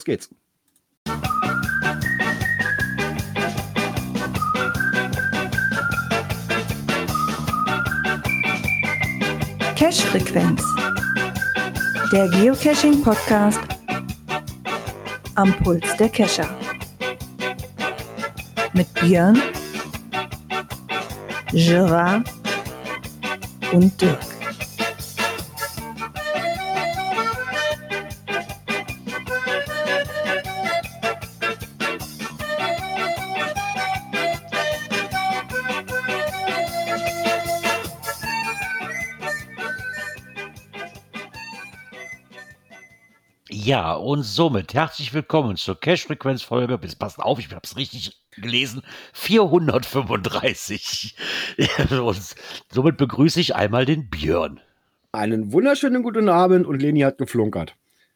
geht's. Cache-Frequenz, der Geocaching-Podcast am Puls der Cacher. Mit Björn, Gerard und Dirk. Ja, und somit herzlich willkommen zur Cache-Frequenz-Folge. Jetzt passt auf, ich habe es richtig gelesen, 435. Und somit begrüße ich einmal den Björn. Einen wunderschönen guten Abend und Leni hat geflunkert.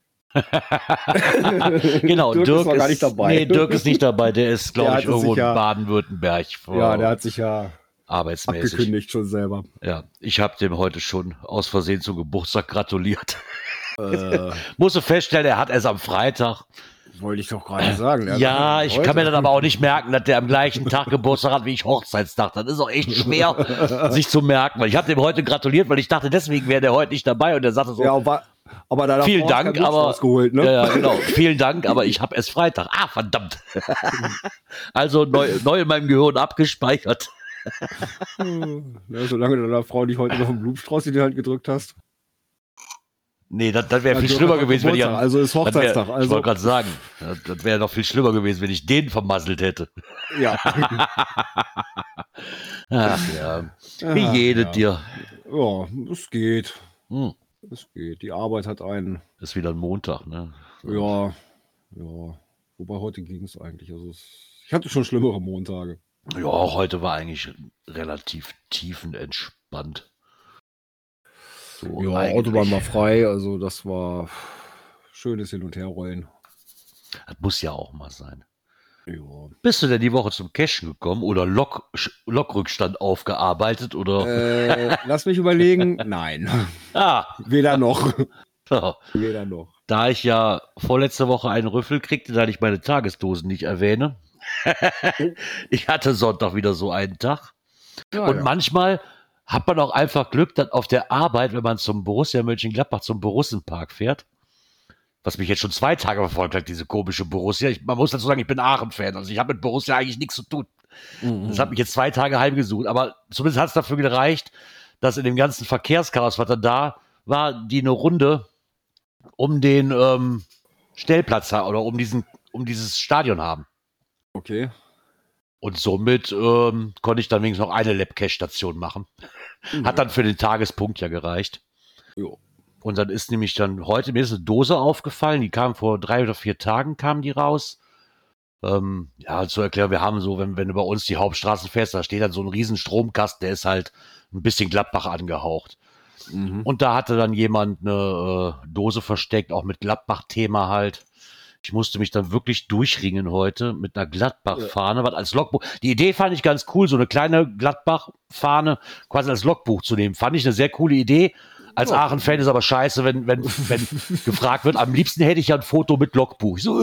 Genau, Dirk ist gar nicht dabei. Nee, Dirk ist nicht dabei, der ist, glaube ich, irgendwo in Baden-Württemberg. Ja, der hat sich ja arbeitsmäßig abgekündigt schon selber. Ja, ich habe dem heute schon aus Versehen zum Geburtstag gratuliert. Musste feststellen, er hat es am Freitag. Wollte ich doch gerade sagen. Ja, ich kann mir dann aber auch nicht merken, dass der am gleichen Tag Geburtstag hat wie ich Hochzeitstag. Das ist auch echt schwer, sich zu merken. Weil ich habe dem heute gratuliert, weil ich dachte, deswegen wäre der heute nicht dabei. Und er sagte so, ja, aber da vielen Dank, aber rausgeholt, ne? Ja, genau. Vielen Dank, aber ich habe es Freitag. Ah, verdammt. Also neu in meinem Gehirn abgespeichert. Ja, solange deiner Frau nicht heute noch einen Blumenstrauß in die Hand gedrückt hast. Nee, das wäre viel schlimmer gewesen, wenn ich... Also ist Hochzeitstag. Ich wollte gerade sagen, das wäre noch viel schlimmer gewesen, wenn ich den vermasselt hätte. Ja. Ach ja. Wie jedes dir. Ja, es geht. Hm. Es geht. Die Arbeit hat einen. Ist wieder ein Montag, ne? Ja. Wobei heute ging es eigentlich. Also ich hatte schon schlimmere Montage. Ja, heute war eigentlich relativ tiefenentspannt. So ja, eigentlich. Autobahn war frei, also das war schönes Hin- und Herrollen. Das muss ja auch mal sein. Ja. Bist du denn die Woche zum Cachen gekommen oder Logrückstand aufgearbeitet? Oder? Lass mich überlegen. Nein. Weder noch. Ja. Weder noch. Da ich ja vorletzte Woche einen Rüffel kriegte, da ich meine Tagesdosen nicht erwähne. Ich hatte Sonntag wieder so einen Tag. Ja, und manchmal hat man auch einfach Glück, dass auf der Arbeit, wenn man zum Borussia Mönchengladbach zum Borussenpark fährt, was mich jetzt schon 2 Tage verfolgt hat, diese komische Borussia. Man muss dazu sagen, ich bin Aachen-Fan, also ich habe mit Borussia eigentlich nichts zu tun. Das hat mich jetzt 2 Tage heimgesucht, aber zumindest hat es dafür gereicht, dass in dem ganzen Verkehrschaos, was da war, die eine Runde um den Stellplatz oder um dieses Stadion haben. Okay. Und somit konnte ich dann wenigstens noch eine Lab-Cache-Station machen. Hat dann für den Tagespunkt ja gereicht. Jo. Und dann ist nämlich dann heute, mir ist eine Dose aufgefallen, die kam vor 3 oder 4 Tagen, kamen die raus. Ja, zur Erklärung, wir haben so, wenn du bei uns die Hauptstraßen fährst, da steht dann so ein riesen Stromkasten, der ist halt ein bisschen Gladbach angehaucht. Und da hatte dann jemand eine Dose versteckt, auch mit Gladbach-Thema halt. Ich musste mich dann wirklich durchringen heute mit einer Gladbach-Fahne, was als Logbuch. Die Idee fand ich ganz cool, so eine kleine Gladbach-Fahne quasi als Logbuch zu nehmen. Fand ich eine sehr coole Idee. Als Aachen-Fan ist aber scheiße, wenn gefragt wird, am liebsten hätte ich ja ein Foto mit Logbuch. Ich so,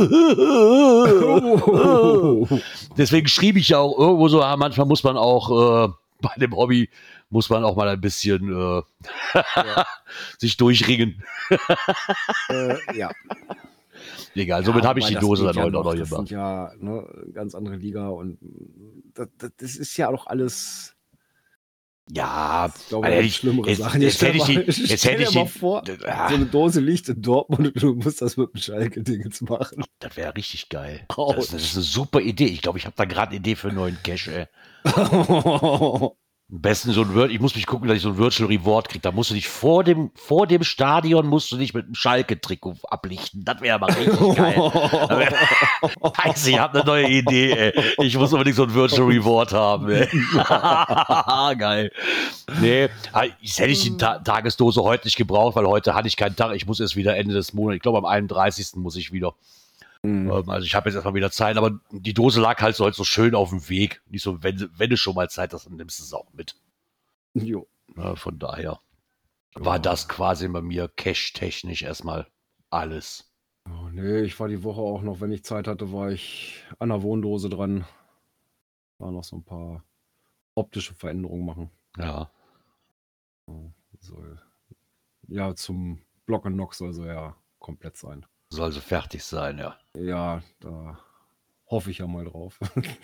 deswegen schrieb ich ja auch irgendwo so, manchmal muss man auch bei dem Hobby muss man auch mal ein bisschen sich durchringen. Ja. Egal, somit habe ich die Dose dann heute auch noch gemacht. Das sind gemacht. ja ganz andere Liga und das ist ja auch alles. Ja, ich glaube, schlimmere Sachen. Jetzt hätte ich mal vor, so eine Dose liegt in Dortmund und du musst das mit dem Schalke-Dingens machen. Das wäre richtig geil. Das ist eine super Idee. Ich glaube, ich habe da gerade eine Idee für einen neuen Cache, ey. Am besten so ein ich muss mich gucken, dass ich so ein Virtual Reward kriege. Da musst du dich vor dem Stadion musst du dich mit einem Schalke-Trikot ablichten. Das wäre aber richtig geil. Scheiße, ich habe eine neue Idee, ey. Ich muss unbedingt so ein Virtual Reward haben, ey. Geil. Nee, jetzt hätte ich die Tagesdose heute nicht gebraucht, weil heute hatte ich keinen Tag. Ich muss erst wieder Ende des Monats, ich glaube am 31. muss ich wieder. Also ich habe jetzt erstmal wieder Zeit, aber die Dose lag halt so schön auf dem Weg. Nicht so, wenn du schon mal Zeit hast, dann nimmst du es auch mit. Jo. Ja, von daher war das quasi bei mir cache-technisch erstmal alles. nee, ich war die Woche auch noch, wenn ich Zeit hatte, war ich an der Wohndose dran. War noch so ein paar optische Veränderungen machen. Ja. Soll, ja, zum Block and Knock soll so ja komplett sein. Soll so fertig sein, ja. Ja, da hoffe ich ja mal drauf.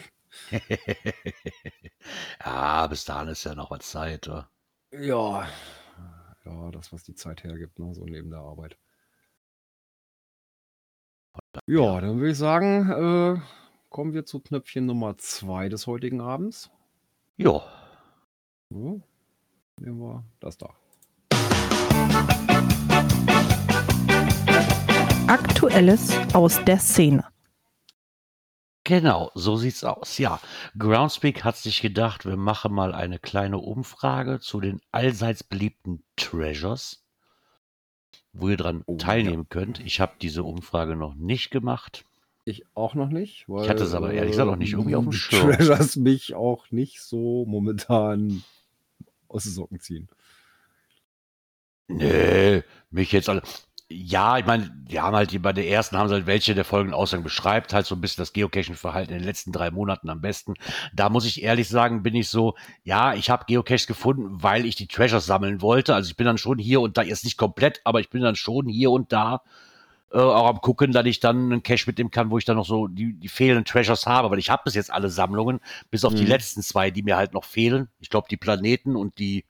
Ja, bis dahin ist ja noch was Zeit. Oder? Ja, das, was die Zeit hergibt, ne? So neben der Arbeit. Ja, dann würde ich sagen, kommen wir zu Knöpfchen Nummer 2 des heutigen Abends. Jo. So, nehmen wir das da. Aktuelles aus der Szene. Genau, so sieht's aus. Ja, Groundspeak hat sich gedacht, wir machen mal eine kleine Umfrage zu den allseits beliebten Treasures, wo ihr dran teilnehmen könnt. Ich habe diese Umfrage noch nicht gemacht. Ich auch noch nicht. Weil, ich hatte es aber ehrlich gesagt auch nicht irgendwie auf dem Schirm. Treasures mich auch nicht so momentan aus den Socken ziehen. Nee, mich jetzt alle. Ja, ich meine, die haben halt bei der ersten haben sie halt welche der folgenden Aussagen beschreibt, halt so ein bisschen das Geocaching-Verhalten in den letzten 3 Monaten am besten. Da muss ich ehrlich sagen, bin ich so, ja, ich habe Geocaches gefunden, weil ich die Treasures sammeln wollte. Also ich bin dann schon hier und da, jetzt nicht komplett, aber ich bin dann schon hier und da auch am gucken, dass ich dann einen Cache mitnehmen kann, wo ich dann noch so die fehlenden Treasures habe, weil ich habe bis jetzt alle Sammlungen, bis auf die letzten 2, die mir halt noch fehlen. Ich glaube, die Planeten und die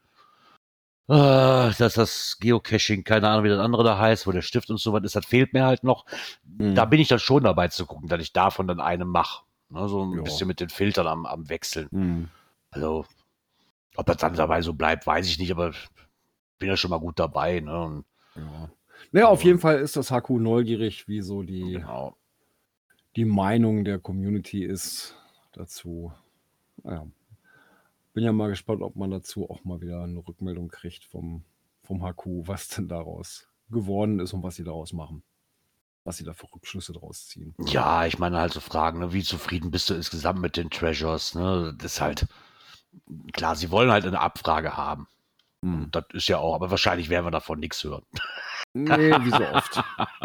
das Geocaching, keine Ahnung, wie das andere da heißt, wo der Stift und so was ist, das fehlt mir halt noch. Da bin ich dann schon dabei zu gucken, dass ich davon dann eine mache. Ne, so ein bisschen mit den Filtern am Wechseln. Also, ob das dann dabei so bleibt, weiß ich nicht, aber bin ja schon mal gut dabei. Ne? Und, naja, auf jeden Fall ist das HQ neugierig, wie so die Meinung der Community ist dazu. Naja. Bin ja mal gespannt, ob man dazu auch mal wieder eine Rückmeldung kriegt vom HQ, was denn daraus geworden ist und was sie daraus machen. Was sie da für Rückschlüsse draus ziehen. Ja, ich meine halt so Fragen, ne? Wie zufrieden bist du insgesamt mit den Treasures? Ne? Das ist halt, klar, sie wollen halt eine Abfrage haben. Und das ist ja auch, aber wahrscheinlich werden wir davon nichts hören. Nee, wie so oft.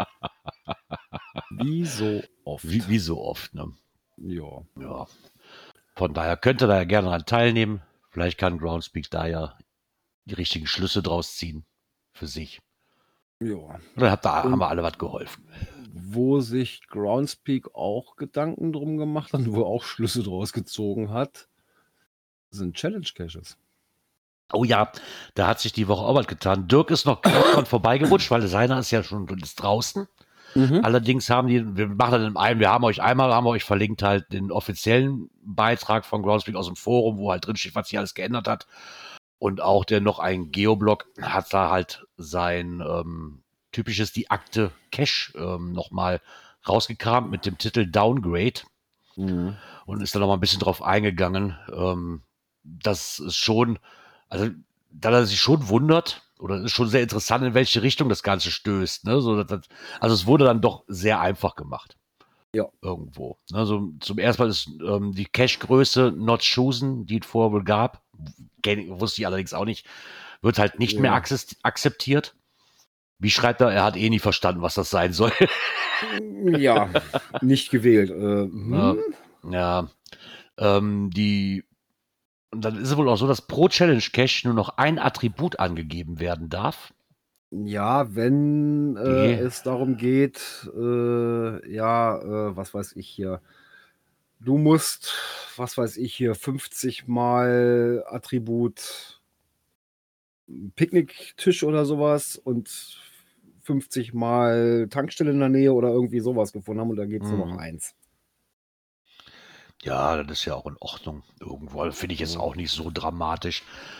Wie so oft. Wie so oft, ne? Ja. Von daher könnt ihr da ja gerne daran teilnehmen. Vielleicht kann Groundspeak da ja die richtigen Schlüsse draus ziehen für sich. Ja. Dann haben wir alle was geholfen. Wo sich Groundspeak auch Gedanken drum gemacht hat und wo auch Schlüsse draus gezogen hat, sind Challenge-Caches. Oh ja, da hat sich die Woche auch was getan. Dirk ist noch dran vorbeigerutscht, weil seiner ist ja schon draußen. Allerdings haben wir haben euch verlinkt halt den offiziellen Beitrag von Groundspeak aus dem Forum, wo halt drin steht, was sich alles geändert hat. Und auch der noch ein Geoblog hat da halt sein typisches Die Akte Cache nochmal rausgekramt mit dem Titel Downgrade. Und ist da nochmal ein bisschen drauf eingegangen. Das ist schon, also da er sich schon wundert, oder ist schon sehr interessant, in welche Richtung das Ganze stößt. Ne? Also es wurde dann doch sehr einfach gemacht. Ja. Irgendwo. Also zum ersten Mal ist die Cache-Größe not chosen, die es vorher wohl gab, wusste ich allerdings auch nicht, wird halt nicht mehr akzeptiert. Wie schreibt er? Er hat nie verstanden, was das sein soll. Ja, nicht gewählt. Ja. Und dann ist es wohl auch so, dass pro Challenge-Cache nur noch ein Attribut angegeben werden darf. Ja, wenn es darum geht, was weiß ich hier, du musst, 50 Mal Attribut Picknicktisch oder sowas und 50 Mal Tankstelle in der Nähe oder irgendwie sowas gefunden haben und da geht es nur noch 1. Ja, das ist ja auch in Ordnung. Irgendwo finde ich jetzt auch nicht so dramatisch.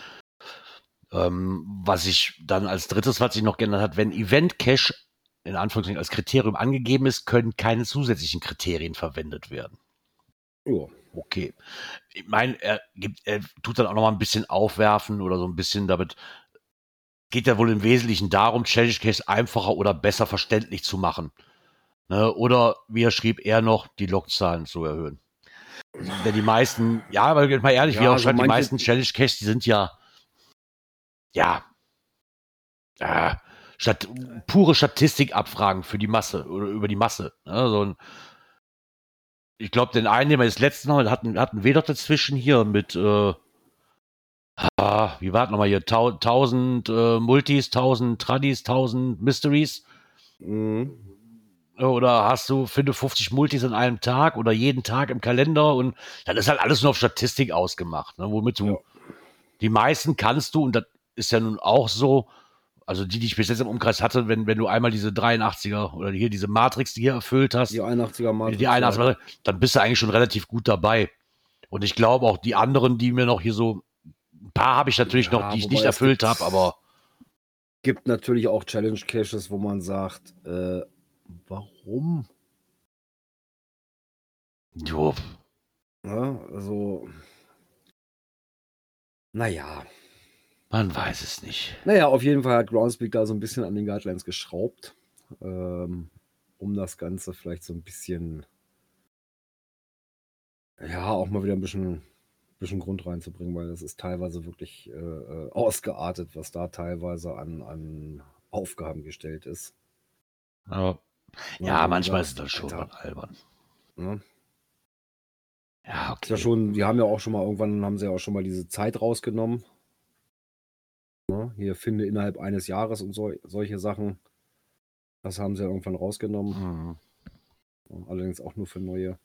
Was sich dann als drittes, was sich noch geändert hat, wenn Event-Cache in Anführungszeichen als Kriterium angegeben ist, können keine zusätzlichen Kriterien verwendet werden. Ja. Okay. Ich meine, er tut dann auch noch mal ein bisschen aufwerfen oder so ein bisschen damit. Geht ja wohl im Wesentlichen darum, Challenge-Caches einfacher oder besser verständlich zu machen. Ne? Oder, wie er schrieb, eher noch die Logzahlen zu erhöhen. Denn die meisten, weil mal ehrlich, wie er auch schreibt, die meisten Challenge-Caches, die sind pure Statistikabfragen für die Masse oder über die Masse. Ne? Ich glaube, den einen, den wir jetzt letzten Mal hatten wir doch dazwischen hier mit, wie war es nochmal hier, 1000 Multis, 1000 Tradis, 1000 Mysteries. Oder hast du 50 Multis an einem Tag oder jeden Tag im Kalender und dann ist halt alles nur auf Statistik ausgemacht, ne? Womit du die meisten kannst du, und das ist ja nun auch so, also die ich bis jetzt im Umkreis hatte, wenn du einmal diese 83er oder hier diese Matrix, die hier erfüllt hast, Die 81er Matrix. die 81er, dann bist du eigentlich schon relativ gut dabei. Und ich glaube auch die anderen, die mir noch hier so, ein paar habe ich natürlich noch, die ich nicht erfüllt habe, aber gibt natürlich auch Challenge Caches, wo man sagt, warum? Jo. Ja, also, naja. Man weiß es nicht. Naja, auf jeden Fall hat Groundspeak da so ein bisschen an den Guidelines geschraubt, um das Ganze vielleicht so ein bisschen, ja, auch mal wieder ein bisschen Grund reinzubringen, weil das ist teilweise wirklich ausgeartet, was da teilweise an Aufgaben gestellt ist. Aber, ja, also manchmal ist es dann schon albern. Ne? Ja, okay. Ist ja schon, die haben ja auch schon mal, irgendwann haben sie ja auch schon mal diese Zeit rausgenommen. Ne? Hier finde innerhalb eines Jahres und solche Sachen. Das haben sie ja irgendwann rausgenommen. Allerdings auch nur für neue.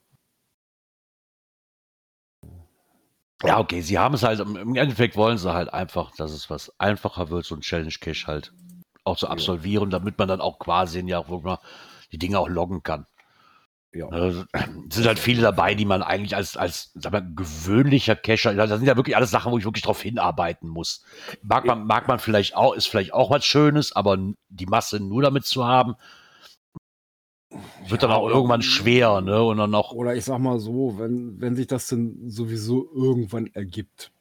Ja, okay, sie haben es halt, im Endeffekt wollen sie halt einfach, dass es was einfacher wird, so ein Challenge Cache halt auch zu absolvieren, damit man dann auch quasi wo man die Dinge auch loggen kann. Ja. Es sind halt viele dabei, die man eigentlich als sag mal, gewöhnlicher Cacher, das sind ja wirklich alles Sachen, wo ich wirklich drauf hinarbeiten muss. Mag man vielleicht auch, ist vielleicht auch was Schönes, aber die Masse nur damit zu haben, wird dann auch irgendwann schwer, ne? Und dann noch. Oder ich sag mal so, wenn sich das denn sowieso irgendwann ergibt.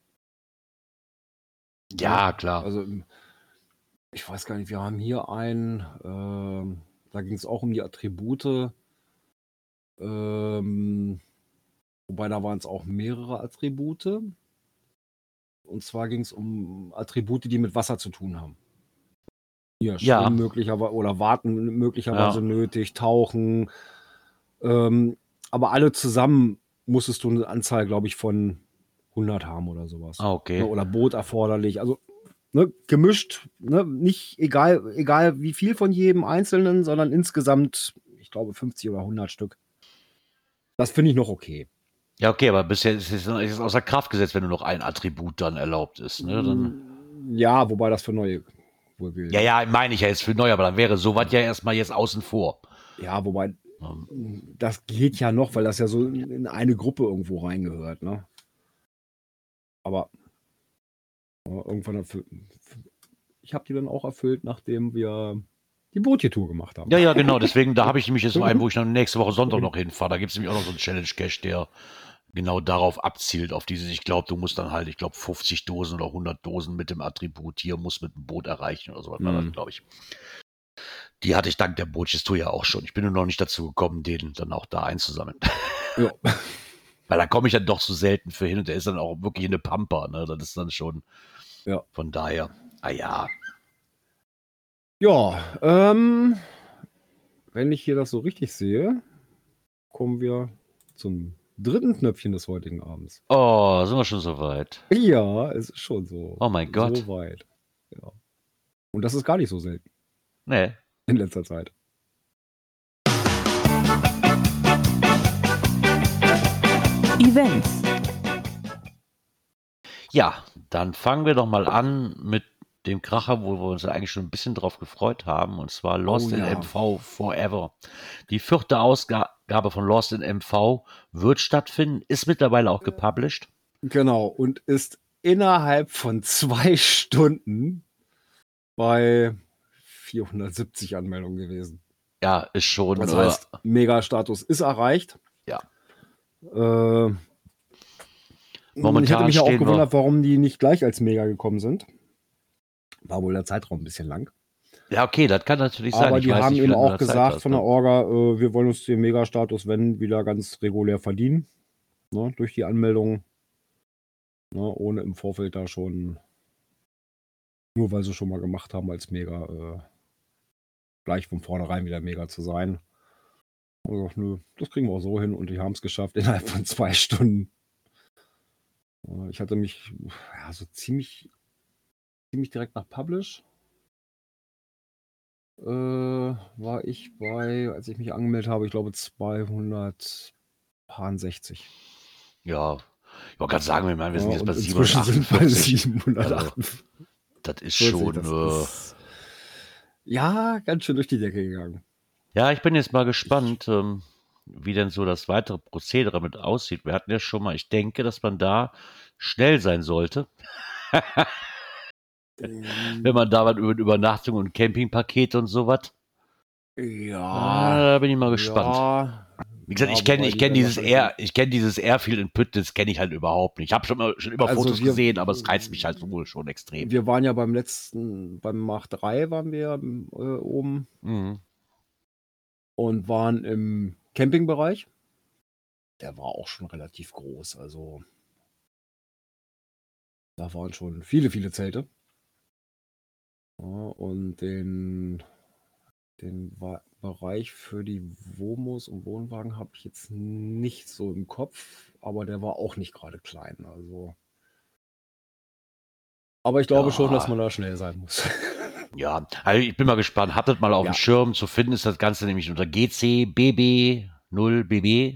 Ja, klar. Also, ich weiß gar nicht, wir haben hier einen, da ging es auch um die Attribute. Wobei da waren es auch mehrere Attribute. Und zwar ging es um Attribute, die mit Wasser zu tun haben. Hier, Schwimmen möglicherweise oder Warten möglicherweise nötig, Tauchen. Aber alle zusammen musstest du eine Anzahl, glaube ich, von 100 haben oder sowas. Okay. Oder Boot erforderlich. Also gemischt, nicht egal wie viel von jedem Einzelnen, sondern insgesamt, ich glaube, 50 oder 100 Stück. Das finde ich noch okay. Ja, okay, aber bisher ist es außer Kraft gesetzt, wenn nur noch ein Attribut dann erlaubt ist. Ne? Dann ja, wobei das für neue wohl gilt. Ja, meine ich ja jetzt für neu, aber dann wäre sowas ja erstmal jetzt außen vor. Ja, wobei das geht ja noch, weil das ja so in eine Gruppe irgendwo reingehört. Ne? Aber irgendwann ich habe die dann auch erfüllt, nachdem wir die Bootje-Tour gemacht haben. Ja, genau. Deswegen, da habe ich nämlich jetzt einen, wo ich dann nächste Woche Sonntag noch hinfahre. Da gibt es nämlich auch noch so einen Challenge-Cache, der genau darauf abzielt, auf dieses, ich glaube, du musst dann halt, 50 Dosen oder 100 Dosen mit dem Attribut hier, musst mit dem Boot erreichen oder sowas, war das, glaube ich. Die hatte ich dank der Bootjes-Tour ja auch schon. Ich bin nur noch nicht dazu gekommen, den dann auch da einzusammeln. Ja. Weil da komme ich dann doch so selten für hin und der ist dann auch wirklich eine Pampa, ne? Das ist dann schon, von daher, ja. Ja, wenn ich hier das so richtig sehe, kommen wir zum dritten Knöpfchen des heutigen Abends. Oh, sind wir schon so weit? Ja, es ist schon so. Oh mein Gott. So weit. Ja. Und das ist gar nicht so selten. Nee. In letzter Zeit. Events. Ja, dann fangen wir doch mal an mit dem Kracher, wo wir uns eigentlich schon ein bisschen drauf gefreut haben, und zwar Lost in MV Forever. Die 4. Ausgabe von Lost in MV wird stattfinden, ist mittlerweile auch gepublished. Genau, und ist innerhalb von 2 Stunden bei 470 Anmeldungen gewesen. Ja, ist schon. Das heißt, Mega-Status ist erreicht. Ja. Momentan ich hätte mich ja auch gewundert, warum die nicht gleich als Mega gekommen sind. War wohl der Zeitraum ein bisschen lang. Ja, okay, das kann natürlich sein. Aber die haben eben auch gesagt von der Orga, wir wollen uns den Mega-Status, wenn, wieder ganz regulär verdienen. Ne, durch die Anmeldung. Ne, ohne im Vorfeld da schon, nur weil sie schon mal gemacht haben als Mega, gleich von vornherein wieder mega zu sein. Und ich dachte, nö, das kriegen wir auch so hin und die haben es geschafft innerhalb von 2 Stunden. Ich hatte mich so ziemlich direkt nach Publish war ich bei, als ich mich angemeldet habe, ich glaube 260. Ja, ich wollte gerade sagen, wir sind jetzt bei inzwischen sind wir bei 748. Das ist schon. Ganz schön durch die Decke gegangen. Ja, ich bin jetzt mal gespannt, wie denn so das weitere Prozedere mit aussieht. Wir hatten ja schon mal, ich denke, dass man da schnell sein sollte. Wenn man da was über Übernachtung und Campingpakete und sowas. Ja. Da bin ich mal gespannt. Ja, Wie gesagt, ich kenne dieses Airfield in Pütt, das kenne ich halt überhaupt nicht. Ich habe schon immer Fotos gesehen, aber es reizt mich halt wohl schon extrem. Wir waren ja beim Mach 3 waren wir oben und waren im Campingbereich. Der war auch schon relativ groß, also da waren schon viele Zelte. Ja, und den Bereich für die Womos und Wohnwagen habe ich jetzt nicht so im Kopf, aber der war auch nicht gerade klein. Also. Aber ich glaube schon, dass man da schnell sein muss. Ja, also ich bin mal gespannt. Habt das mal auf dem Schirm. Zu finden ist das Ganze nämlich unter GCBB0BB.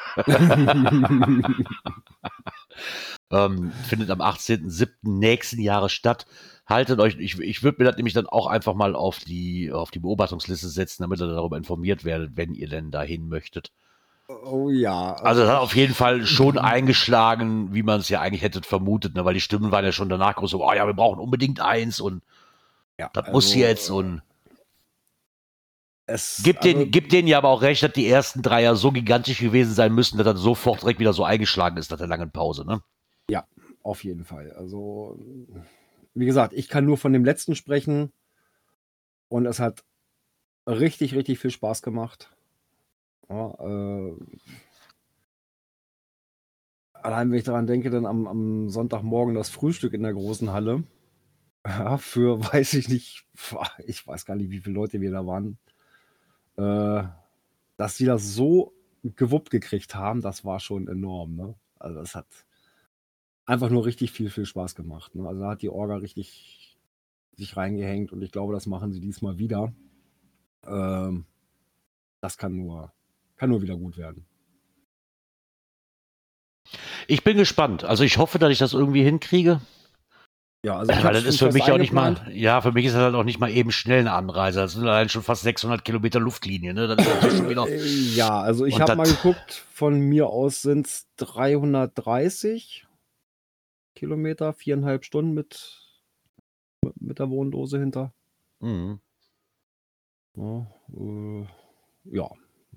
Findet am 18.07. nächsten Jahres statt. Haltet euch, ich würde mir das nämlich dann auch einfach mal auf die Beobachtungsliste setzen, damit ihr darüber informiert werdet, wenn ihr denn dahin möchtet. Oh ja. Also das hat auf jeden Fall schon eingeschlagen, wie man es ja eigentlich hätte vermutet, ne? Weil die Stimmen waren ja schon danach groß so, wir brauchen unbedingt eins und das muss jetzt und gibt denen ja aber auch recht, dass die ersten 3 ja so gigantisch gewesen sein müssen, dass dann sofort direkt wieder so eingeschlagen ist nach der langen Pause, ne? Ja, auf jeden Fall. Also, wie gesagt, ich kann nur von dem letzten sprechen und es hat richtig viel Spaß gemacht. Ja, allein wenn ich daran denke, dann am Sonntagmorgen das Frühstück in der großen Halle. Ja, für weiß ich nicht, ich weiß gar nicht, wie viele Leute wir da waren. Dass die das so gewuppt gekriegt haben, das war schon enorm, ne? Also das hat einfach nur richtig viel Spaß gemacht, ne? Also da hat die Orga richtig sich reingehängt und ich glaube, das machen sie diesmal wieder. Das kann nur wieder gut werden. Ich bin gespannt. Also ich hoffe, dass ich das irgendwie hinkriege. Ja, also weil das ist für mich auch nicht mal, für mich ist das halt auch nicht mal eben schnell eine Anreise. Das sind allein schon fast 600 Kilometer Luftlinie, ne? Das ist natürlich schon wieder. Ja, also ich habe mal geguckt, von mir aus sind es 330 Kilometer, 4,5 Stunden mit der Wohndose hinter. Mhm. Ja.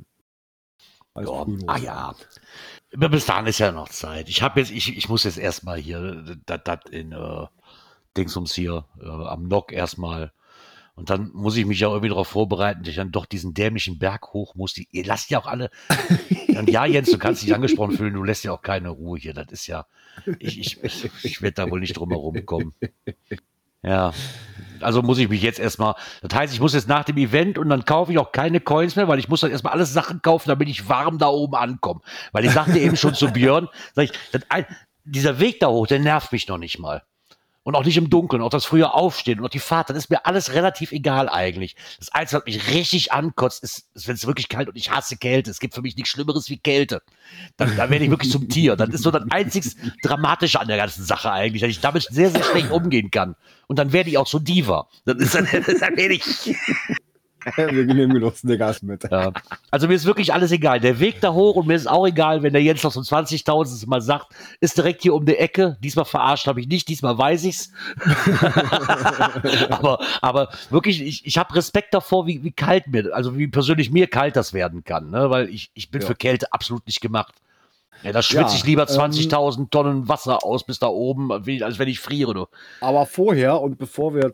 Ja. Bis dahin ist ja noch Zeit. Ich muss jetzt erstmal hier das in Dingsums hier am Nock erstmal. Und dann muss ich mich ja irgendwie darauf vorbereiten, dass ich dann doch diesen dämlichen Berg hoch muss. Ihr lasst ja auch alle. Und ja, Jens, du kannst dich angesprochen fühlen, du lässt ja auch keine Ruhe hier. Das ist ja. Ich werde da wohl nicht drum herum kommen. Ja. Also muss ich mich jetzt erstmal. Das heißt, ich muss jetzt nach dem Event und dann kaufe ich auch keine Coins mehr, weil ich muss dann erstmal alles Sachen kaufen, damit ich warm da oben ankomme. Weil ich sagte eben schon zu Björn, dieser Weg da hoch, der nervt mich noch nicht mal. Und auch nicht im Dunkeln, auch das frühe Aufstehen und auch die Fahrt, das ist mir alles relativ egal eigentlich. Das Einzige, was mich richtig ankotzt, ist wenn es wirklich kalt und ich hasse Kälte. Es gibt für mich nichts Schlimmeres wie Kälte. Da werde ich wirklich zum Tier. Das ist so das einzig Dramatische an der ganzen Sache eigentlich, dass ich damit sehr schlecht umgehen kann. Und dann werde ich auch so Diva. Dann werde ich... Wir nehmen genutzte Gas mit. Ja. Also mir ist wirklich alles egal. Der Weg da hoch und mir ist auch egal, wenn der Jens noch so 20.000 mal sagt, ist direkt hier um die Ecke. Diesmal verarscht habe ich nicht, diesmal weiß ich's. aber wirklich, ich habe Respekt davor, wie kalt wie persönlich mir kalt das werden kann. Ne? Weil ich bin für Kälte absolut nicht gemacht. Ja, da schwitze ich lieber 20.000 Tonnen Wasser aus bis da oben, als wenn ich friere. Du. Aber vorher und bevor wir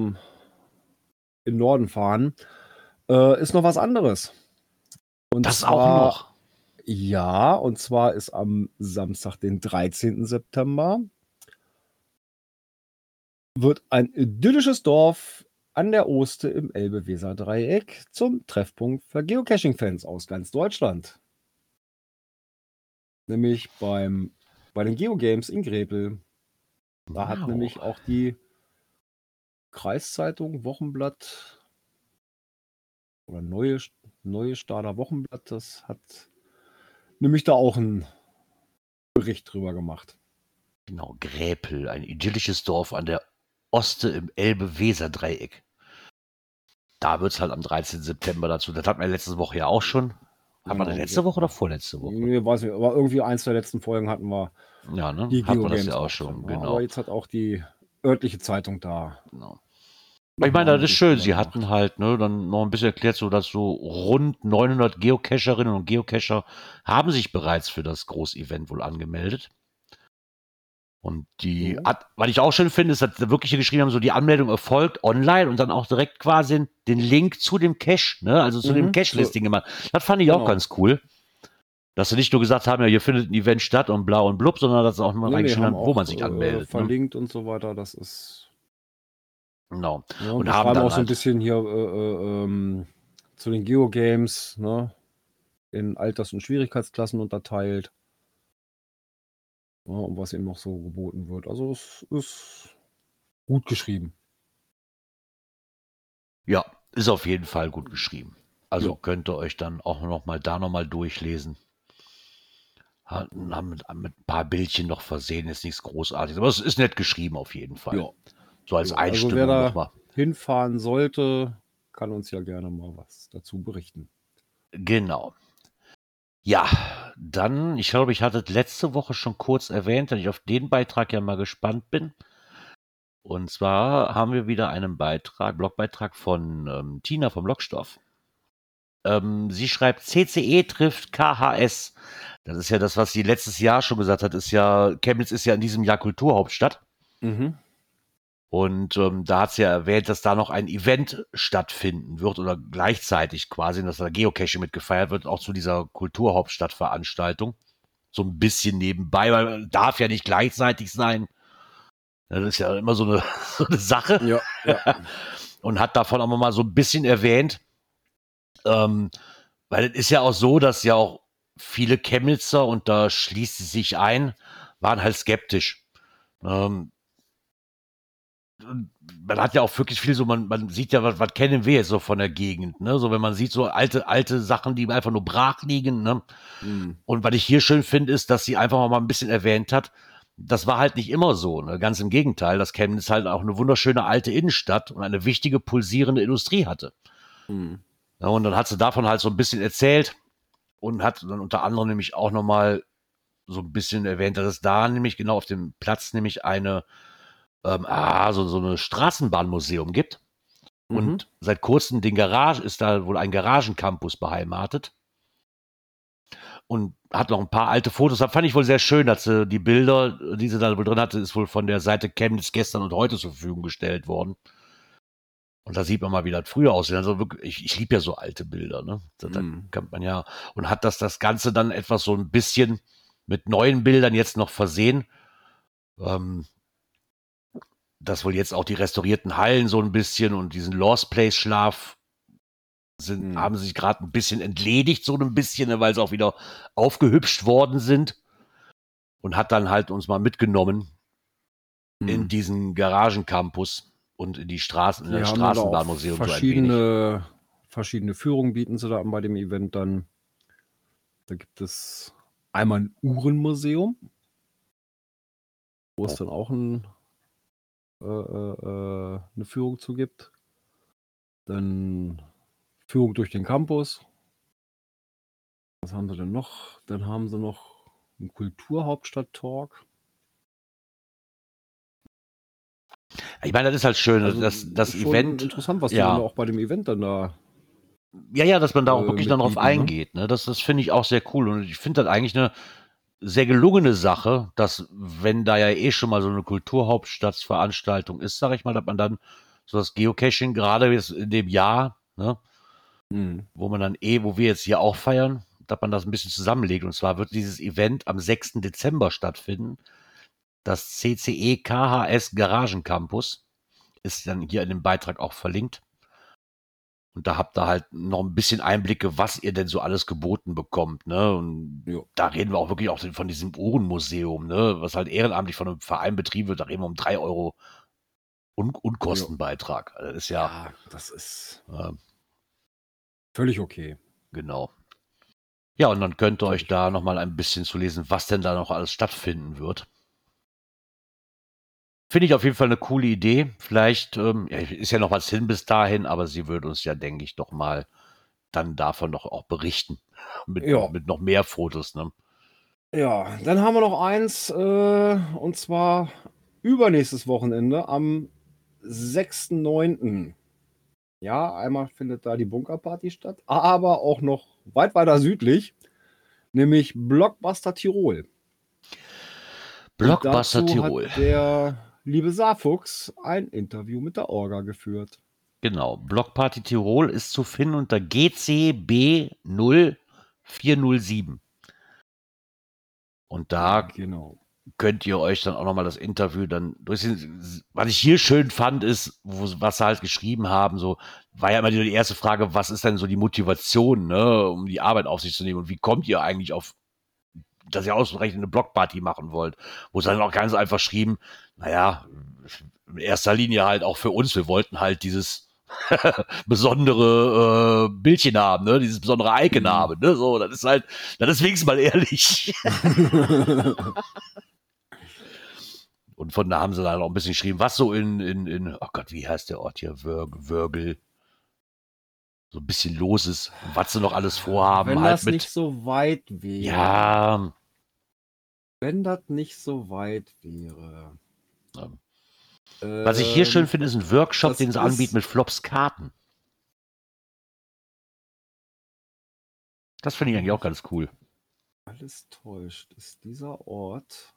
in Norden fahren, ist noch was anderes. Und das zwar, auch noch? Ja, und zwar ist am Samstag, den 13. September, wird ein idyllisches Dorf an der Oste im Elbe-Weser-Dreieck zum Treffpunkt für Geocaching-Fans aus ganz Deutschland. Nämlich bei den Geogames in Grepel. Da hat nämlich auch die Kreiszeitung Wochenblatt oder neue Stader Wochenblatt, das hat nämlich da auch einen Bericht drüber gemacht. Genau, Gräpel, ein idyllisches Dorf an der Oste im Elbe-Weser-Dreieck. Da wird es halt am 13. September dazu. Das hatten wir letzte Woche ja auch schon. Haben wir das letzte Woche oder vorletzte Woche? Nee, weiß nicht, aber irgendwie eins der letzten Folgen hatten wir. Ja, ne? Die Hatten wir das Geogames ja auch schon, drin, genau. Aber jetzt hat auch die örtliche Zeitung da. Genau. Ich meine, das ist schön. Sie hatten halt dann noch ein bisschen erklärt, so dass so rund 900 Geocacherinnen und Geocacher haben sich bereits für das Großevent wohl angemeldet. Und was ich auch schön finde, ist, dass sie wirklich hier geschrieben haben, so die Anmeldung erfolgt online und dann auch direkt quasi den Link zu dem Cache, ne? Also zu dem Cache-Listing gemacht. Das fand ich auch ganz cool. Dass sie nicht nur gesagt haben, ja, hier findet ein Event statt und bla und blub, sondern dass sie auch mal reingeschrieben haben, wo man sich anmeldet. Verlinkt und so weiter, das ist. Genau. Ja, und haben dann auch so ein bisschen hier zu den Geogames, ne? In Alters- und Schwierigkeitsklassen unterteilt. Ja, und was eben noch so geboten wird. Also es ist gut geschrieben. Ja, ist auf jeden Fall gut geschrieben. Also könnt ihr euch dann auch noch mal durchlesen. Haben mit ein paar Bildchen noch versehen, ist nichts Großartiges. Aber es ist nett geschrieben auf jeden Fall. Ja. So als Einstimmung also wer nochmal. da hinfahren sollte, kann uns ja gerne mal was dazu berichten. Genau. Ja, dann, ich glaube, ich hatte es letzte Woche schon kurz erwähnt, dass ich auf den Beitrag ja mal gespannt bin. Und zwar haben wir wieder einen Blogbeitrag von Tina vom Lockstoff. Sie schreibt, CCE trifft KHS. Das ist ja das, was sie letztes Jahr schon gesagt hat. Chemnitz ist ja in diesem Jahr Kulturhauptstadt. Und da hat sie ja erwähnt, dass da noch ein Event stattfinden wird oder gleichzeitig quasi, dass da Geocaching mit gefeiert wird, auch zu dieser Kulturhauptstadtveranstaltung. So ein bisschen nebenbei, weil darf ja nicht gleichzeitig sein. Das ist ja immer so eine Sache. Ja. Und hat davon auch mal so ein bisschen erwähnt, weil es ist ja auch so, dass ja auch viele Chemnitzer, und da schließt sie sich ein, waren halt skeptisch. Man hat ja auch wirklich viel so, man sieht ja, was kennen wir jetzt so von der Gegend, ne? So, wenn man sieht so alte Sachen, die einfach nur brach liegen, ne? Und was ich hier schön finde, ist, dass sie einfach mal ein bisschen erwähnt hat, das war halt nicht immer so, ne? Ganz im Gegenteil, dass Chemnitz halt auch eine wunderschöne alte Innenstadt und eine wichtige, pulsierende Industrie hatte. Ja, und dann hat sie davon halt so ein bisschen erzählt und hat dann unter anderem nämlich auch nochmal so ein bisschen erwähnt, dass es da nämlich genau auf dem Platz nämlich so eine Straßenbahnmuseum gibt. Und seit kurzem ist da wohl ein Garagencampus beheimatet. Und hat noch ein paar alte Fotos. Das fand ich wohl sehr schön, dass sie die Bilder, die sie da wohl drin hatte, ist wohl von der Seite Chemnitz gestern und heute zur Verfügung gestellt worden. Und da sieht man mal, wie das früher aussieht. Also wirklich, ich liebe ja so alte Bilder, ne? Da kann man ja, und hat das Ganze dann etwas so ein bisschen mit neuen Bildern jetzt noch versehen. Dass wohl jetzt auch die restaurierten Hallen so ein bisschen und diesen Lost Place Schlaf haben sie sich gerade ein bisschen entledigt, so ein bisschen, weil sie auch wieder aufgehübscht worden sind. Und hat dann halt uns mal mitgenommen in diesen Garagencampus. Und in das Straßenbahnmuseum. Verschiedene Führungen bieten sie da an bei dem Event dann. Da gibt es einmal ein Uhrenmuseum, wo es dann auch eine Führung zu gibt. Dann Führung durch den Campus. Was haben sie denn noch? Dann haben sie noch einen Kulturhauptstadt-Talk. Ich meine, das ist halt schön, also, das Event. Interessant, was die dann auch bei dem Event dann da. Ja, dass man da auch wirklich dann drauf eingeht. Ne? Das finde ich auch sehr cool. Und ich finde das eigentlich eine sehr gelungene Sache, dass, wenn da ja schon mal so eine Kulturhauptstadtveranstaltung ist, sage ich mal, dass man dann so das Geocaching, gerade jetzt in dem Jahr, ne, wo man dann wo wir jetzt hier auch feiern, dass man das ein bisschen zusammenlegt. Und zwar wird dieses Event am 6. Dezember stattfinden. Das CCE KHS Garagencampus ist dann hier in dem Beitrag auch verlinkt. Und da habt ihr halt noch ein bisschen Einblicke, was ihr denn so alles geboten bekommt, ne? Und da reden wir auch wirklich auch von diesem Uhrenmuseum, ne? Was halt ehrenamtlich von einem Verein betrieben wird, da reden wir um 3 Euro Unkostenbeitrag. Also das ist Ja, das ist völlig okay. Genau. Ja, und dann könnt ihr euch da nochmal ein bisschen zu lesen, was denn da noch alles stattfinden wird. Finde ich auf jeden Fall eine coole Idee. Vielleicht ist ja noch was hin bis dahin, aber sie würde uns ja, denke ich, doch mal dann davon noch auch berichten. Mit noch mehr Fotos, ne? Ja, dann haben wir noch eins, und zwar übernächstes Wochenende am 6.9. Ja, einmal findet da die Bunkerparty statt, aber auch noch weit weiter südlich, nämlich Blockbuster Tirol. Blockbuster dazu Tirol. Hat der liebe Saarfuchs ein Interview mit der Orga geführt. Genau, Blockparty Tirol ist zu finden unter GCB 0407. Und da könnt ihr euch dann auch nochmal das Interview dann durchsehen. Was ich hier schön fand, ist, was sie halt geschrieben haben, so, war ja immer die erste Frage, was ist denn so die Motivation, ne, um die Arbeit auf sich zu nehmen und wie kommt ihr eigentlich auf, dass ihr ausgerechnet eine Blockparty machen wollt? Wo sie dann auch ganz einfach schrieben, naja, in erster Linie halt auch für uns, wir wollten halt dieses besondere Bildchen haben, ne? Dieses besondere Icon haben, ne? So, das ist wenigstens mal ehrlich. Und von da haben sie dann auch ein bisschen geschrieben, was so in oh Gott, wie heißt der Ort hier? Wörgl. So ein bisschen los ist, was sie noch alles vorhaben. Wenn halt das nicht so weit wäre. Ja. Wenn das nicht so weit wäre. Was ich hier schön finde, ist ein Workshop, den sie anbieten mit Flops Karten. Das finde ich eigentlich auch ganz cool. Alles täuscht. Ist dieser Ort.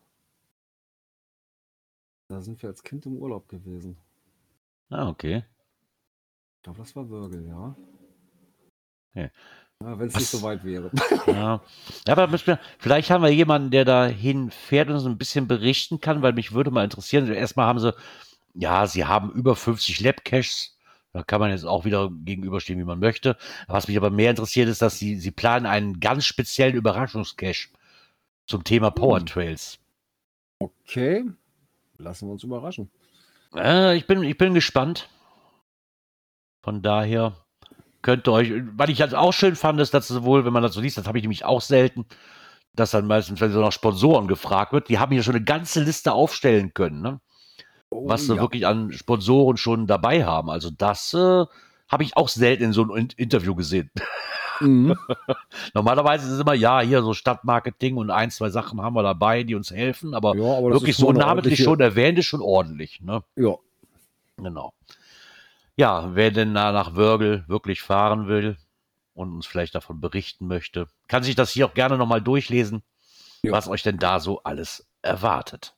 Da sind wir als Kind im Urlaub gewesen. Ah, okay. Ich glaube, das war Wörgl, ja. Okay. Ja, wenn es nicht so weit wäre. Ja, aber vielleicht haben wir jemanden, der da hinfährt und so ein bisschen berichten kann, weil mich würde mal interessieren. Erstmal haben sie haben über 50 Lab-Caches. Da kann man jetzt auch wieder gegenüberstehen, wie man möchte. Was mich aber mehr interessiert, ist, dass sie planen einen ganz speziellen Überraschungscache zum Thema Power Trails. Okay. Lassen wir uns überraschen. Ich bin gespannt. Von daher könnt ihr euch, was ich halt auch schön fand, ist, dass sowohl, wenn man das so liest, das habe ich nämlich auch selten, dass dann meistens, wenn so nach Sponsoren gefragt wird, die haben hier schon eine ganze Liste aufstellen können, ne? Was sie wirklich an Sponsoren schon dabei haben. Also das habe ich auch selten in so einem Interview gesehen. Normalerweise ist es immer, hier so Stadtmarketing und 1, 2 Sachen haben wir dabei, die uns helfen, aber wirklich so namentlich schon erwähnt ist schon ordentlich. Ne? Ja. Genau. Ja, wer denn nach Wörgl wirklich fahren will und uns vielleicht davon berichten möchte, kann sich das hier auch gerne nochmal durchlesen, was euch denn da so alles erwartet.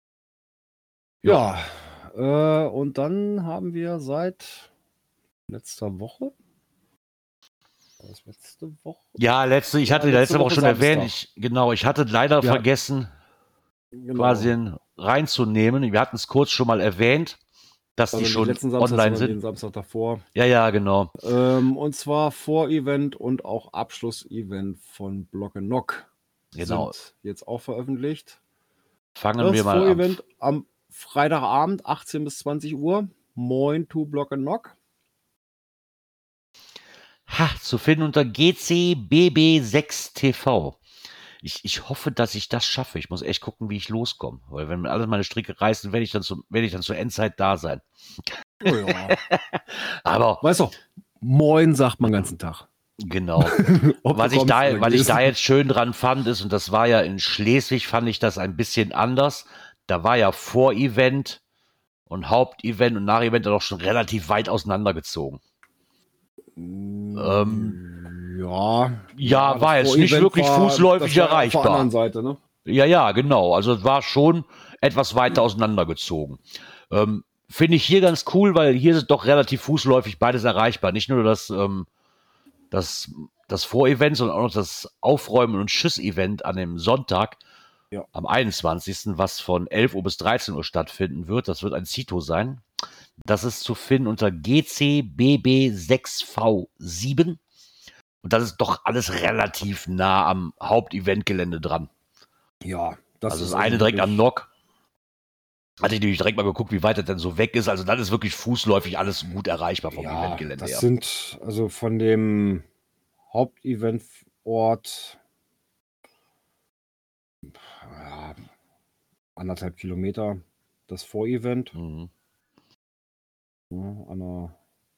Ja, und dann haben wir seit letzter Woche. Was letzte Woche? Ja, ich hatte letzte Woche schon erwähnt. Ich hatte leider vergessen, quasi reinzunehmen. Wir hatten es kurz schon mal erwähnt, dass die schon online sind. Den Samstag davor. Ja, genau. Und zwar Vorevent und auch Abschlussevent von Block & Knock. Genau. Sind jetzt auch veröffentlicht. Fangen wir mal an. Vorevent am Freitagabend, 18 bis 20 Uhr. Moin to Block & Knock. Zu finden unter GCBB6TV. Ich hoffe, dass ich das schaffe. Ich muss echt gucken, wie ich loskomme. Weil wenn alle meine Stricke reißen, werde ich dann zur Endzeit da sein. Oh ja. Aber weißt du, Moin sagt man den ganzen Tag. Genau. Was ich da jetzt schön dran fand ist, und das war ja in Schleswig, fand ich das ein bisschen anders. Da war ja Vorevent und Hauptevent und Nachevent dann auch schon relativ weit auseinandergezogen. War jetzt nicht wirklich fußläufig erreichbar. Auf der anderen Seite, ne? Ja, genau. Also es war schon etwas weiter auseinandergezogen. Finde ich hier ganz cool, weil hier ist doch relativ fußläufig beides erreichbar. Nicht nur das Vorevent, sondern auch noch das Aufräumen- und Schiss-Event an dem Sonntag, am 21., was von 11 Uhr bis 13 Uhr stattfinden wird. Das wird ein Zito sein. Das ist zu finden unter GCBB6V7. Und das ist doch alles relativ nah am Haupteventgelände dran. Ja, Das ist eine direkt am Nock. Hatte ich natürlich direkt mal geguckt, wie weit das denn so weg ist. Also das ist wirklich fußläufig alles gut erreichbar vom Eventgelände her. Das sind also von dem Haupteventort 1,5 Kilometer das Vorevent. Mhm. Ja, an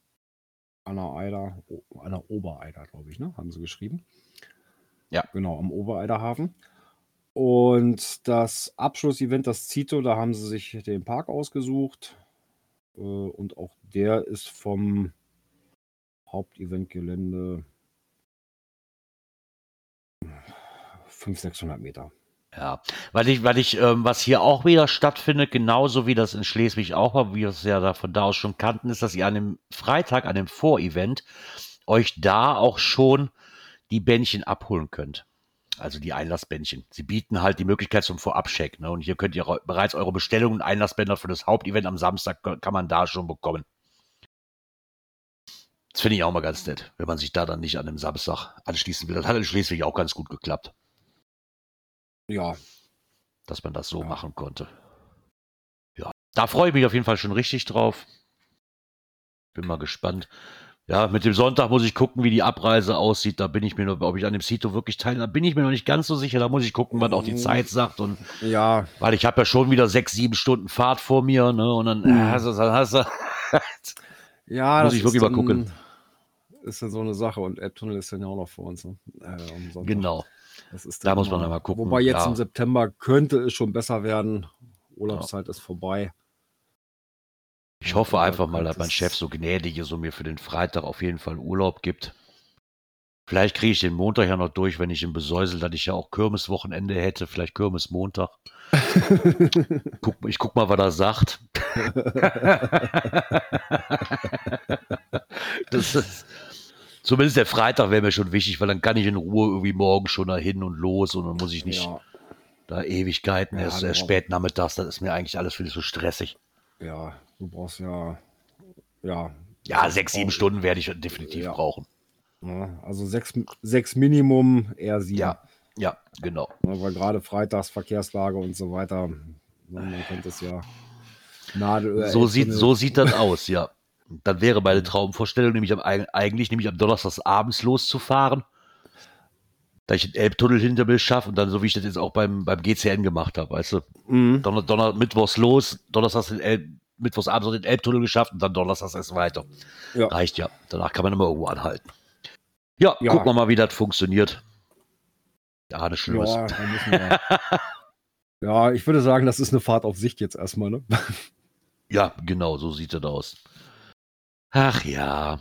der Obereider, glaube ich, ne? Haben sie geschrieben. Ja. Genau, am Obereiderhafen. Und das Abschlussevent, das Zito, da haben sie sich den Park ausgesucht. Und auch der ist vom Haupteventgelände 500-600 Meter. Ja, weil ich, was hier auch wieder stattfindet, genauso wie das in Schleswig auch war, wie wir es ja da von da aus schon kannten, ist, dass ihr an dem Freitag, an dem Vorevent, euch da auch schon die Bändchen abholen könnt. Also die Einlassbändchen. Sie bieten halt die Möglichkeit zum Vorabcheck. Ne? Und hier könnt ihr bereits eure Bestellungen und Einlassbänder für das Hauptevent am Samstag kann man da schon bekommen. Das finde ich auch mal ganz nett, wenn man sich da dann nicht an dem Samstag anschließen will. Das hat in Schleswig auch ganz gut geklappt. Ja. Dass man das so machen konnte. Ja, da freue ich mich auf jeden Fall schon richtig drauf. Bin mal gespannt. Ja, mit dem Sonntag muss ich gucken, wie die Abreise aussieht. Da bin ich mir noch, ob ich an dem Cito wirklich teilnehme, da bin ich mir noch nicht ganz so sicher. Da muss ich gucken, was auch die Zeit sagt. Und ja. Weil ich habe ja schon wieder 6-7 Stunden Fahrt vor mir. Ne? Und dann hast du ja, muss ich wirklich mal gucken. Ist ja so eine Sache. Und Elbtunnel ist dann ja auch noch vor uns. Ne? Genau. Das ist da muss man dann mal gucken. Wobei jetzt im September könnte es schon besser werden. Urlaubszeit ist vorbei. Ich hoffe einfach mal, dass mein Chef so gnädig ist und mir für den Freitag auf jeden Fall Urlaub gibt. Vielleicht kriege ich den Montag ja noch durch, wenn ich ihn besäusel, dass ich ja auch Kirmeswochenende hätte. Vielleicht Kirmesmontag. Ich guck mal, was er sagt. Das ist, zumindest der Freitag wäre mir schon wichtig, weil dann kann ich in Ruhe irgendwie morgen schon dahin und los und dann muss ich nicht da Ewigkeiten, erst spät nachmittags, das ist mir eigentlich alles viel zu stressig. Ja, du brauchst ja 6-7 Stunden werde ich definitiv brauchen. Ja, also 6 Minimum, eher 7. Ja, genau. Weil gerade freitags Verkehrslage und so weiter, man kennt es ja. Nadelöhr. So sieht das aus, ja. Dann wäre meine Traumvorstellung nämlich am Donnerstag abends loszufahren, da ich den Elbtunnel hinter mir schaffe und dann, so wie ich das jetzt auch beim GCN gemacht habe, weißt du, Mittwochs los, Mittwochs abends noch den Elbtunnel geschafft und dann Donnerstags erst weiter. Ja. Reicht ja. Danach kann man immer irgendwo anhalten. Ja, gucken wir mal, wie das funktioniert. Ja, das Schlimme ist. Ja, ich würde sagen, das ist eine Fahrt auf Sicht jetzt erstmal, ne? Ja, genau, so sieht das aus. Ach ja.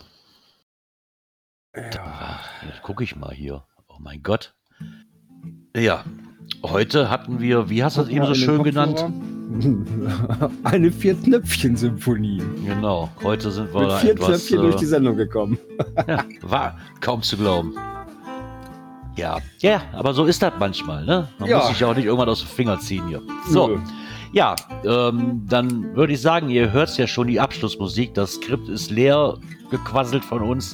Jetzt gucke ich mal hier. Oh mein Gott. Ja, heute hatten wir, wie hast du das eben so schön genannt? Eine 4-Knöpfchen-Symphonie. Genau, heute sind wir mit 4 Knöpfchen durch die Sendung gekommen. Ja, war kaum zu glauben. Ja, aber so ist das manchmal, ne? Man muss sich ja auch nicht irgendwann aus dem Finger ziehen hier. So, ja, dann würde ich sagen, ihr hört ja schon die Abschlussmusik. Das Skript ist leer gequasselt von uns.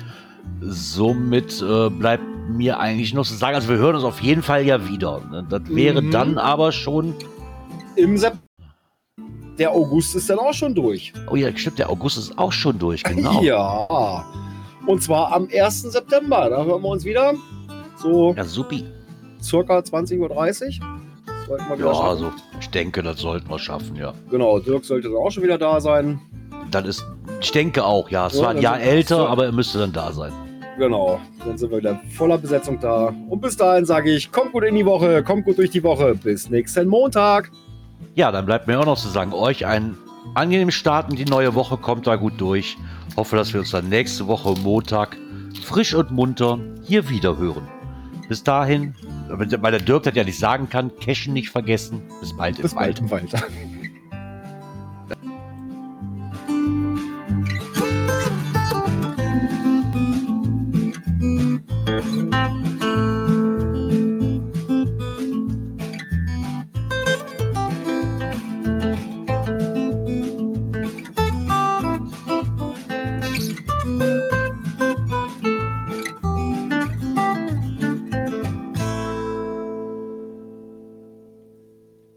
Somit bleibt mir eigentlich noch zu sagen, also wir hören uns auf jeden Fall ja wieder. Das wäre dann aber schon im September. Der August ist dann auch schon durch. Oh ja, stimmt, der August ist auch schon durch, genau. Ja, und zwar am 1. September. Da hören wir uns wieder. So, ja, supi. Circa 20:30 Uhr. Ja, also ich denke, das sollten wir schaffen, ja. Genau, Dirk sollte dann auch schon wieder da sein. Ich denke auch, ja. Es war ein Jahr älter, aber er müsste dann da sein. Genau, dann sind wir wieder voller Besetzung da. Und bis dahin sage ich, kommt gut in die Woche, kommt gut durch die Woche. Bis nächsten Montag. Ja, dann bleibt mir auch noch zu sagen, euch einen angenehmen Start in die neue Woche, kommt da gut durch. Hoffe, dass wir uns dann nächste Woche Montag frisch und munter hier wieder hören. Bis dahin, weil der Dirk das ja nicht sagen kann, Cashen nicht vergessen. Bis bald im Wald.